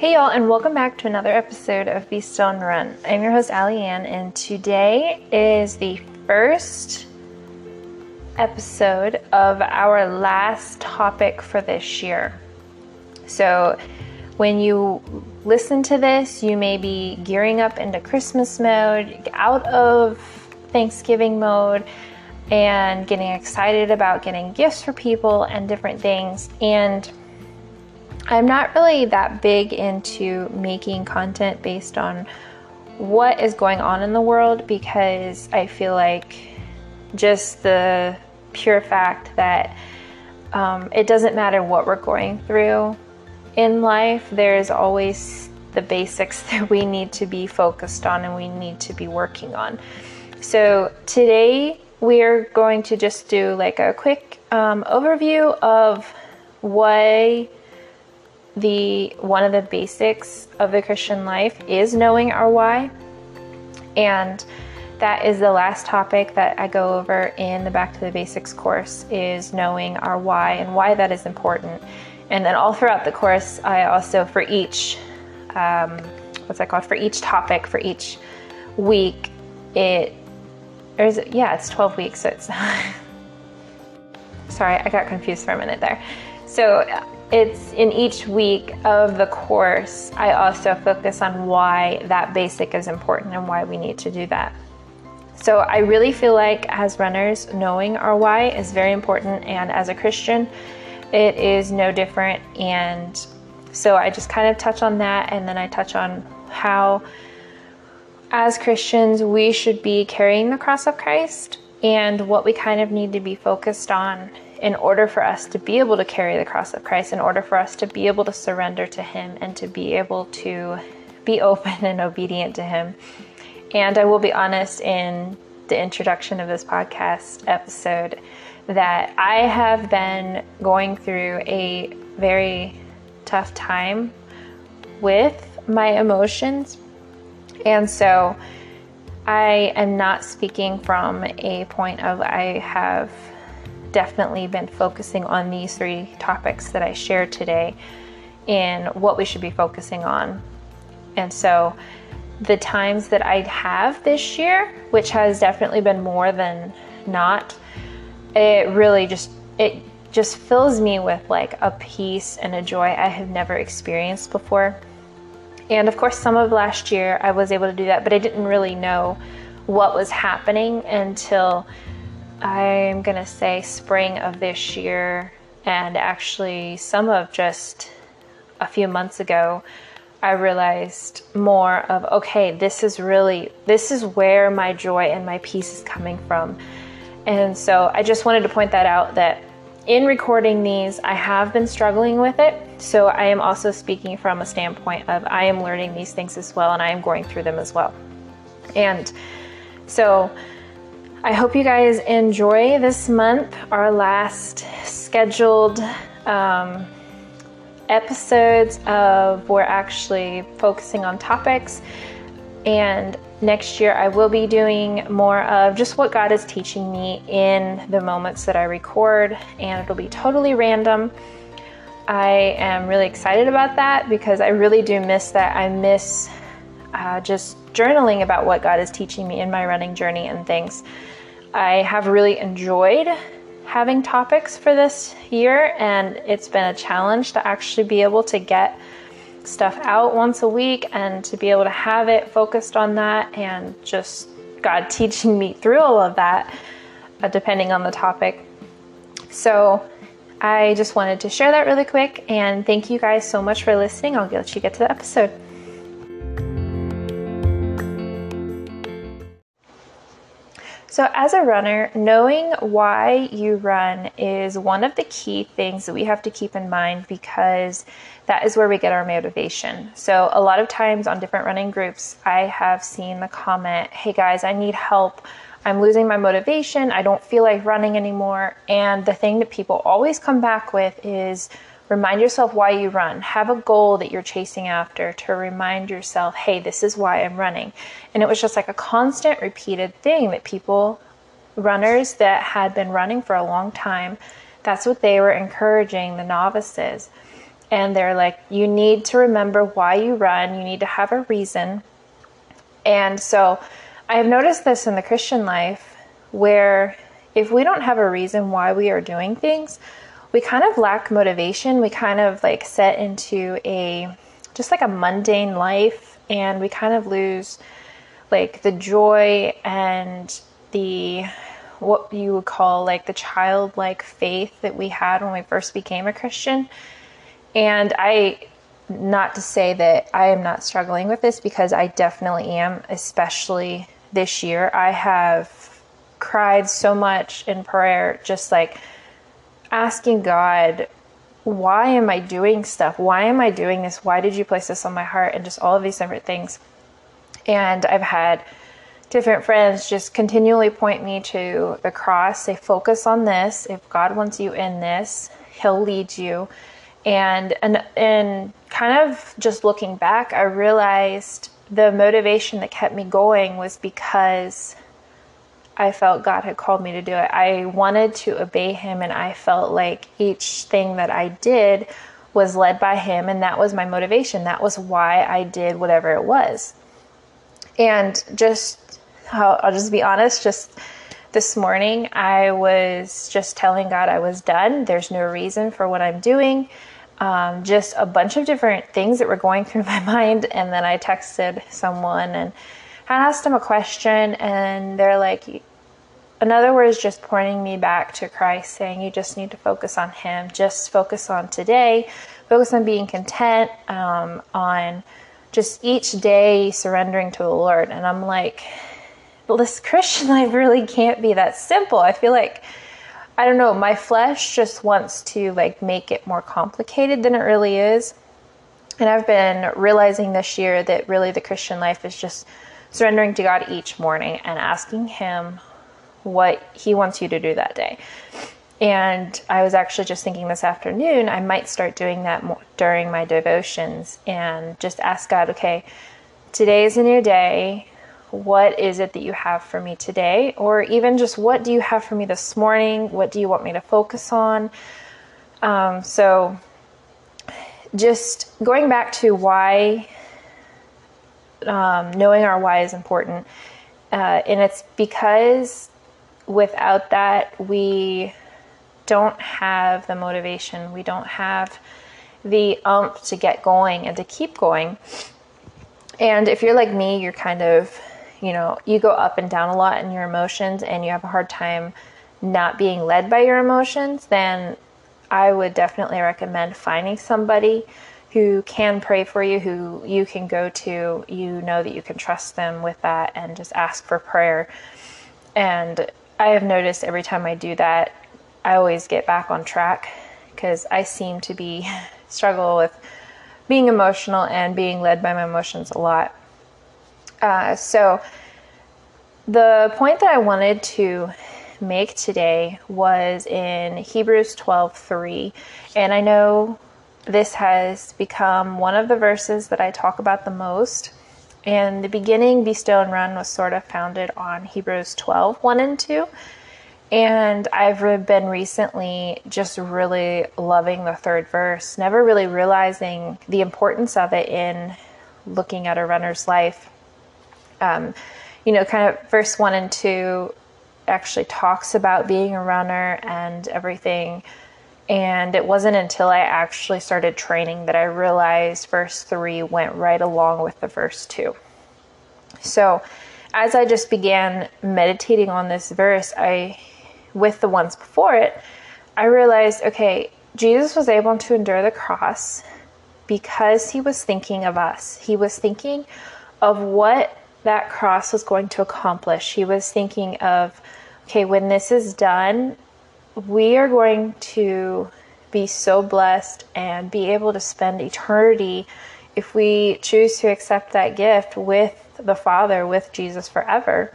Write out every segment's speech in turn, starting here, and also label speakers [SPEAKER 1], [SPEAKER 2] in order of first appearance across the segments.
[SPEAKER 1] Hey y'all, and welcome back to another episode of Be Still and Run. I'm your host, Allie Ann, and today is the first episode of our last topic for this year. So when you listen to this, you may be gearing up into Christmas mode, out of Thanksgiving mode, and getting excited about getting gifts for people and different things. And I'm not really that big into making content based on what is going on in the world, because I feel like just the pure fact that it doesn't matter what we're going through in life, there's always the basics that we need to be focused on and we need to be working on. So today we're going to just do like a quick overview of why one of the basics of the Christian life is knowing our why. And that is the last topic that I go over in the Back to the Basics course, is knowing our why and why that is important. And then all throughout the course, I also, for each, for each topic, for each week, it's 12 weeks. So it's, sorry, I got confused for a minute there. So it's in each week of the course, I also focus on why that basic is important and why we need to do that. So I really feel like as runners, knowing our why is very important, and as a Christian, it is no different. And so I just kind of touch on that, and then I touch on how, as Christians, we should be carrying the cross of Christ and what we kind of need to be focused on in order for us to be able to carry the cross of Christ, in order for us to be able to surrender to Him and to be able to be open and obedient to Him. And I will be honest in the introduction of this podcast episode that I have been going through a very tough time with my emotions. And so I am not speaking from a point of I have definitely been focusing on these three topics that I shared today in what we should be focusing on. And so the times that I have this year, which has definitely been more than not, it just fills me with like a peace and a joy I have never experienced before. And of course, some of last year I was able to do that, but I didn't really know what was happening until I'm going to say spring of this year, and actually some of just a few months ago, I realized more of, okay, this is where my joy and my peace is coming from. And so I just wanted to point that out, that in recording these, I have been struggling with it. So I am also speaking from a standpoint of I am learning these things as well, and I am going through them as well. And so I hope you guys enjoy this month, our last scheduled episodes of we're actually focusing on topics. And next year I will be doing more of just what God is teaching me in the moments that I record, and it'll be totally random. I am really excited about that because I really do miss that. I miss just journaling about what God is teaching me in my running journey and things. I have really enjoyed having topics for this year, and it's been a challenge to actually be able to get stuff out once a week and to be able to have it focused on that, and just God teaching me through all of that, depending on the topic. So I just wanted to share that really quick, and thank you guys so much for listening. I'll let you get to the episode. So as a runner, knowing why you run is one of the key things that we have to keep in mind, because that is where we get our motivation. So a lot of times on different running groups, I have seen the comment, hey guys, I need help. I'm losing my motivation. I don't feel like running anymore. And the thing that people always come back with is, remind yourself why you run. Have a goal that you're chasing after to remind yourself, hey, this is why I'm running. And it was just like a constant repeated thing that runners that had been running for a long time, that's what they were encouraging the novices. And they're like, you need to remember why you run. You need to have a reason. And so I have noticed this in the Christian life, where if we don't have a reason why we are doing things, we kind of lack motivation. We kind of like set into just like a mundane life, and we kind of lose like the joy and what you would call like the childlike faith that we had when we first became a Christian. And not to say that I am not struggling with this, because I definitely am, especially this year. I have cried so much in prayer, just like asking God, why am I doing stuff? Why am I doing this? Why did you place this on my heart? And just all of these different things. And I've had different friends just continually point me to the cross, say, focus on this. If God wants you in this, He'll lead you. And kind of just looking back, I realized the motivation that kept me going was because I felt God had called me to do it. I wanted to obey Him, and I felt like each thing that I did was led by Him, and that was my motivation. That was why I did whatever it was. And I'll just be honest, just this morning, I was just telling God I was done. There's no reason for what I'm doing. Just a bunch of different things that were going through my mind. And then I texted someone and I asked them a question, and they're like, in other words, just pointing me back to Christ, saying, you just need to focus on Him. Just focus on today. Focus on being content, on just each day surrendering to the Lord. And I'm like, well, this Christian life really can't be that simple. I feel like, I don't know, my flesh just wants to like make it more complicated than it really is. And I've been realizing this year that really the Christian life is just surrendering to God each morning and asking Him what He wants you to do that day. And I was actually just thinking this afternoon, I might start doing that more during my devotions, and just ask God, okay, today is a new day. What is it that you have for me today? Or even just, what do you have for me this morning? What do you want me to focus on? So just going back to why, knowing our why is important. And it's because without that, we don't have the motivation. We don't have the oomph to get going and to keep going. And if you're like me, you're kind of, you go up and down a lot in your emotions, and you have a hard time not being led by your emotions, then I would definitely recommend finding somebody who can pray for you, who you can go to, that you can trust them with that, and just ask for prayer. And I have noticed every time I do that, I always get back on track, because I seem to struggle with being emotional and being led by my emotions a lot. So the point that I wanted to make today was in Hebrews 12:3. And I know this has become one of the verses that I talk about the most. And the beginning, Be Still and Run, was sort of founded on Hebrews 12:1 and 2. And I've been recently just really loving the third verse, never really realizing the importance of it in looking at a runner's life. Kind of verse 1 and 2 actually talks about being a runner and everything. And it wasn't until I actually started training that I realized verse 3 went right along with the verse 2. So as I just began meditating on this verse, with the ones before it, I realized, okay, Jesus was able to endure the cross because He was thinking of us. He was thinking of what that cross was going to accomplish. He was thinking of, okay, when this is done, we are going to be so blessed and be able to spend eternity, if we choose to accept that gift, with the Father, with Jesus forever.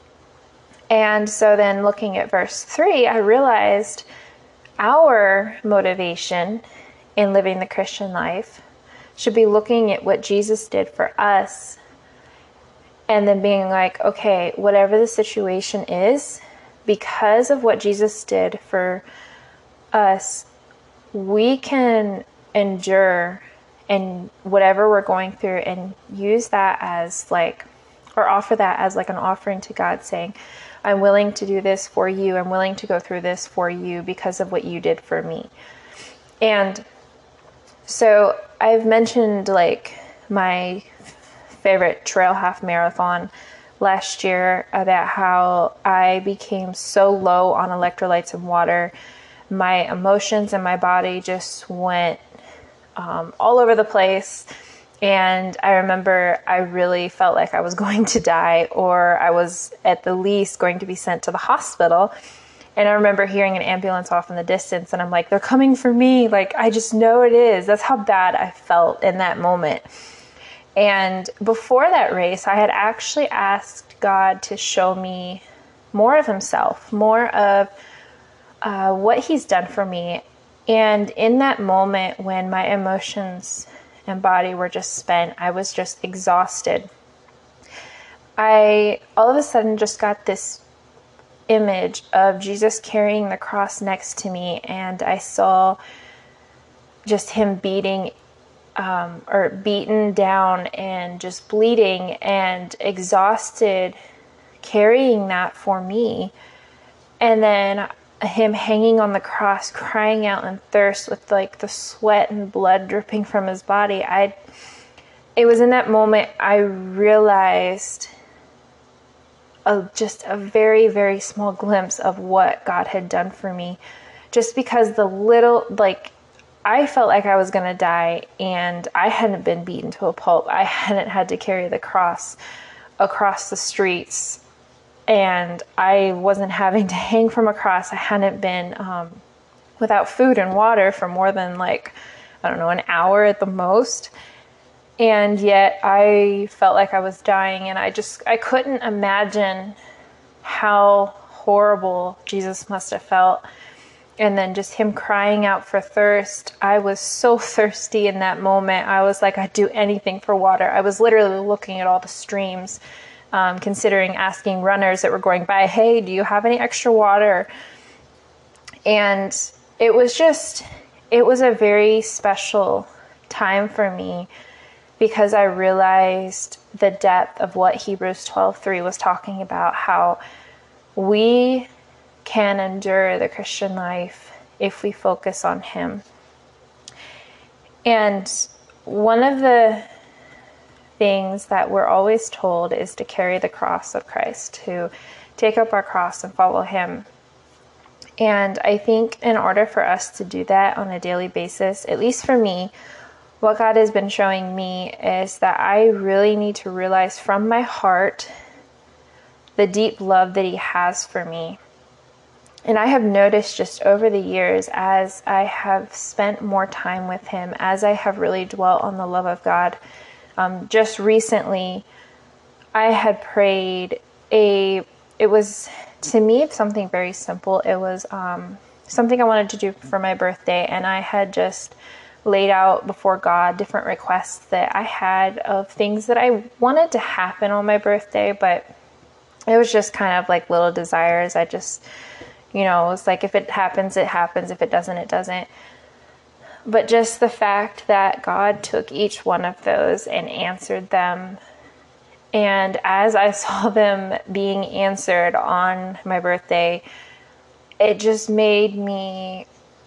[SPEAKER 1] And so then looking at verse 3, I realized our motivation in living the Christian life should be looking at what Jesus did for us, and then being like, okay, whatever the situation is, because of what Jesus did for us, we can endure and whatever we're going through and use that as like, or offer that as like an offering to God, saying, I'm willing to do this for you. I'm willing to go through this for you because of what you did for me. And so I've mentioned like my favorite trail half marathon last year, about how I became so low on electrolytes and water. My emotions and my body just went all over the place. And I remember I really felt like I was going to die, or I was at the least going to be sent to the hospital. And I remember hearing an ambulance off in the distance, and I'm like, they're coming for me. Like, I just know it is. That's how bad I felt in that moment. And before that race, I had actually asked God to show me more of himself, more of what he's done for me. And in that moment when my emotions and body were just spent, I was just exhausted. I all of a sudden just got this image of Jesus carrying the cross next to me, and I saw just him beaten down and just bleeding and exhausted, carrying that for me. And then him hanging on the cross, crying out in thirst with like the sweat and blood dripping from his body. It was in that moment I realized just a very, very small glimpse of what God had done for me. Just because I felt like I was going to die, and I hadn't been beaten to a pulp. I hadn't had to carry the cross across the streets, and I wasn't having to hang from a cross. I hadn't been without food and water for more than an hour at the most. And yet I felt like I was dying, and I couldn't imagine how horrible Jesus must have felt. And then just him crying out for thirst. I was so thirsty in that moment. I was like, I'd do anything for water. I was literally looking at all the streams, considering asking runners that were going by, hey, do you have any extra water? And it was a very special time for me, because I realized the depth of what Hebrews 12:3 was talking about, how we can endure the Christian life if we focus on him. And one of the things that we're always told is to carry the cross of Christ, to take up our cross and follow him. And I think in order for us to do that on a daily basis, at least for me, what God has been showing me is that I really need to realize from my heart the deep love that he has for me. And I have noticed just over the years, as I have spent more time with him, as I have really dwelt on the love of God, just recently I had prayed it was, to me, something very simple. It was something I wanted to do for my birthday, and I had just laid out before God different requests that I had of things that I wanted to happen on my birthday, but it was just kind of like little desires. I just, it was like, if it happens, it happens. If it doesn't, it doesn't. But just the fact that God took each one of those and answered them. And as I saw them being answered on my birthday, it just made me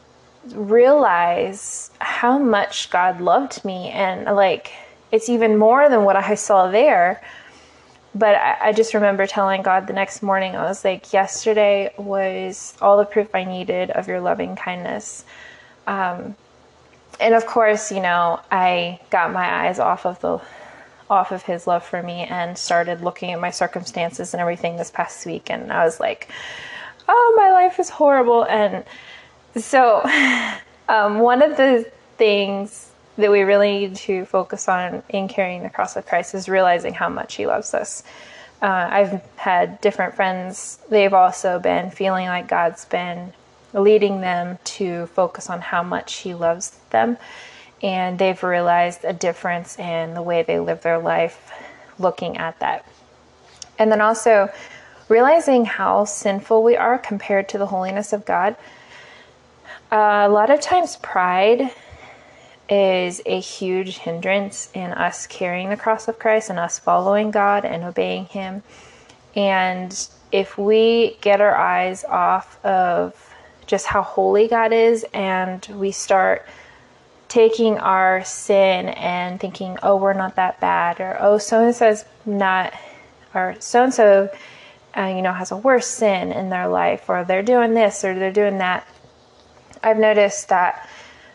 [SPEAKER 1] realize how much God loved me. And it's even more than what I saw there. But I just remember telling God the next morning, I was like, yesterday was all the proof I needed of your loving kindness. And of course, I got my eyes off of his love for me and started looking at my circumstances and everything this past week. And I was like, oh, my life is horrible. And so one of the things that we really need to focus on in carrying the cross of Christ is realizing how much he loves us. I've had different friends. They've also been feeling like God's been leading them to focus on how much he loves them. And they've realized a difference in the way they live their life looking at that. And then also realizing how sinful we are compared to the holiness of God. A lot of times pride is a huge hindrance in us carrying the cross of Christ and us following God and obeying Him. And if we get our eyes off of just how holy God is, and we start taking our sin and thinking, oh, we're not that bad, or oh, so-and-so's not, or so-and-so, has a worse sin in their life, or they're doing this, or they're doing that. I've noticed that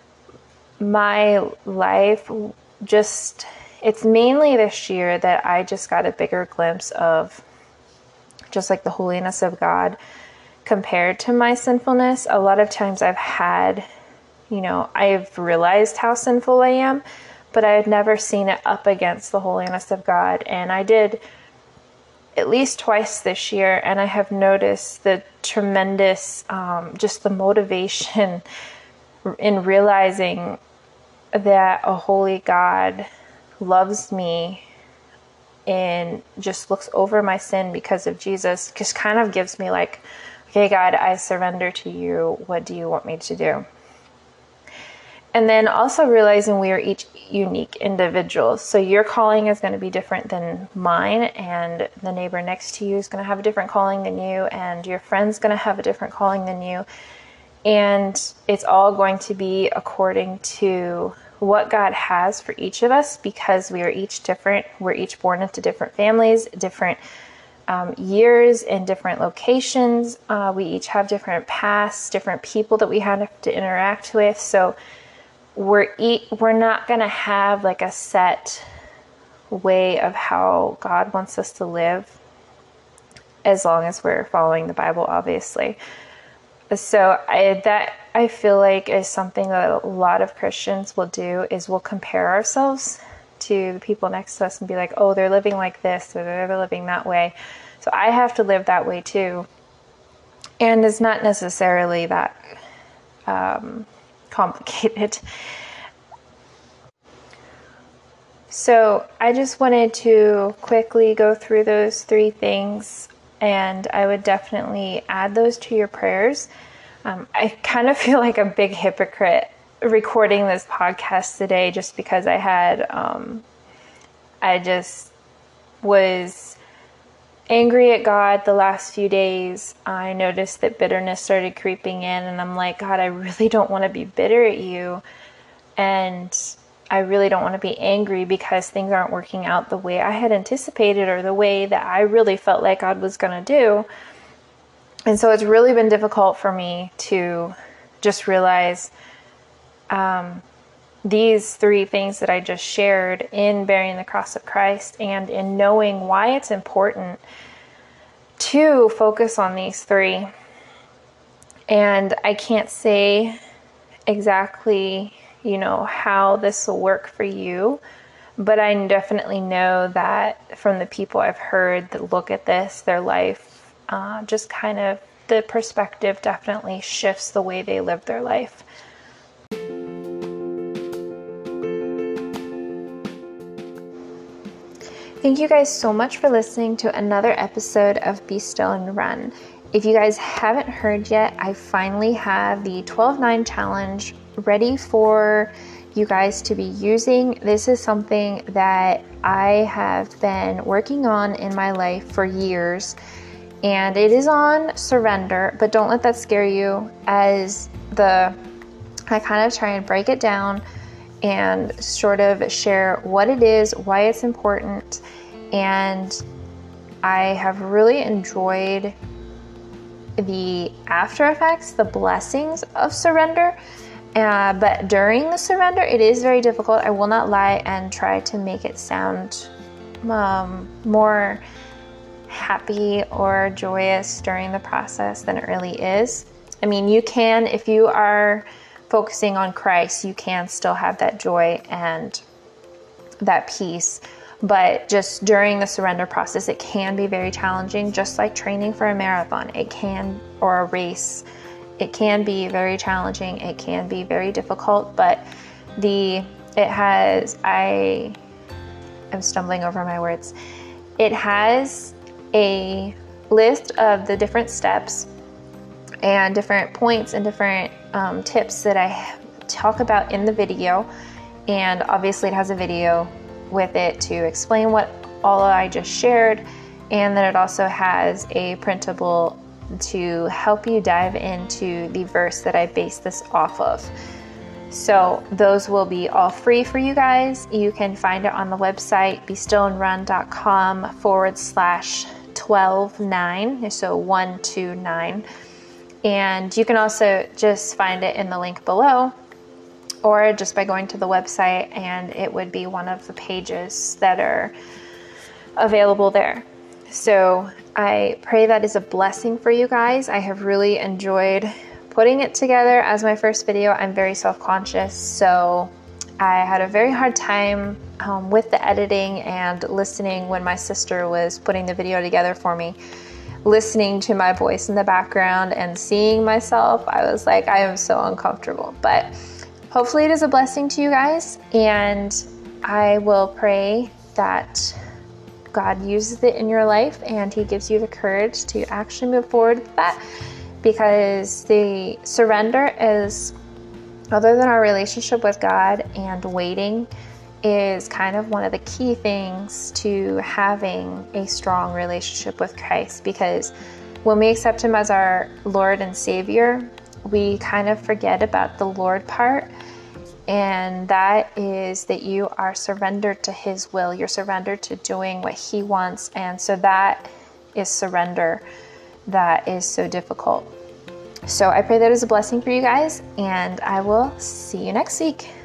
[SPEAKER 1] my life it's mainly this year that I just got a bigger glimpse of just like the holiness of God compared to my sinfulness. A lot of times I've realized how sinful I am, but I had never seen it up against the holiness of God. And I did at least twice this year, and I have noticed the tremendous, just the motivation in realizing that a holy God loves me and just looks over my sin because of Jesus. Just kind of gives me like, okay, God, I surrender to you. What do you want me to do? And then also realizing we are each unique individuals. So your calling is going to be different than mine, and the neighbor next to you is going to have a different calling than you, and your friend's going to have a different calling than you. And it's all going to be according to what God has for each of us, because we are each different. We're each born into different families, different years, in different locations. We each have different pasts, different people that we have to interact with. So we're not going to have like a set way of how God wants us to live, as long as we're following the Bible, obviously. So I feel like is something that a lot of Christians will do, is we'll compare ourselves to the people next to us and be like, oh, they're living like this, or they're living that way, so I have to live that way too. And it's not necessarily that complicated. So I just wanted to quickly go through those 3 things, and I would definitely add those to your prayers. I kind of feel like a big hypocrite recording this podcast today, just because I just was angry at God the last few days. I noticed that bitterness started creeping in, and I'm like, God, I really don't want to be bitter at you. And I really don't want to be angry because things aren't working out the way I had anticipated, or the way that I really felt like God was going to do. And so it's really been difficult for me to just realize these 3 things that I just shared in bearing the cross of Christ, and in knowing why it's important to focus on these 3. And I can't say exactly, how this will work for you, but I definitely know that from the people I've heard that look at this, their life, just kind of the perspective definitely shifts the way they live their life. Thank you guys so much for listening to another episode of Be Still and Run. If you guys haven't heard yet, I finally have the 12-9 challenge ready for you guys to be using. This is something that I have been working on in my life for years, and it is on surrender, but don't let that scare you, as I kind of try and break it down and sort of share what it is, why it's important. And I have really enjoyed the after effects, the blessings of surrender. But during the surrender, it is very difficult. I will not lie and try to make it sound more happy or joyous during the process than it really is. I mean, you can, if you are focusing on Christ, you can still have that joy and that peace. But just during the surrender process, it can be very challenging, just like training for a marathon. Or a race. It can be very challenging. It can be very difficult, but I am stumbling over my words. It has a list of the different steps and different points and different tips that I talk about in the video. And obviously it has a video with it to explain what all I just shared. And then it also has a printable to help you dive into the verse that I based this off of. So those will be all free for you guys. You can find it on the website, bestillandrun.com/12-9, so 129. And you can also just find it in the link below, or just by going to the website, and it would be one of the pages that are available there. So I pray that is a blessing for you guys. I have really enjoyed putting it together as my first video. I'm very self-conscious, so I had a very hard time with the editing and listening when my sister was putting the video together for me. Listening to my voice in the background and seeing myself, I was like, I am so uncomfortable. But hopefully it is a blessing to you guys, and I will pray that God uses it in your life and He gives you the courage to actually move forward with that, because the surrender is, other than our relationship with God, and waiting is kind of one of the key things to having a strong relationship with Christ. Because when we accept Him as our Lord and Savior, we kind of forget about the Lord part, and that is that you are surrendered to His will. You're surrendered to doing what He wants, and so that is surrender that is so difficult. So I pray that is a blessing for you guys, and I will see you next week.